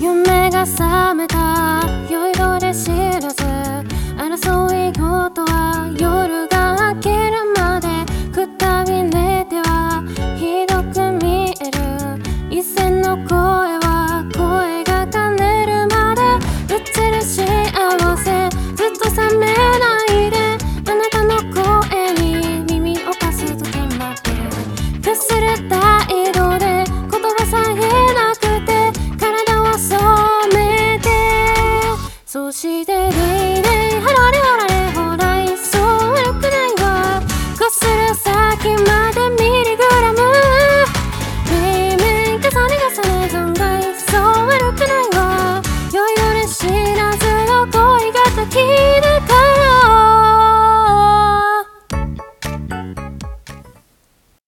夢が覚めた酔いどれ知らず、争い事は夜が明けるまでくたびれてはひどく見える。一線の声は声が枯れるまで映る幸せずっと覚めないで、あなたの声に耳を貸す時までくすれた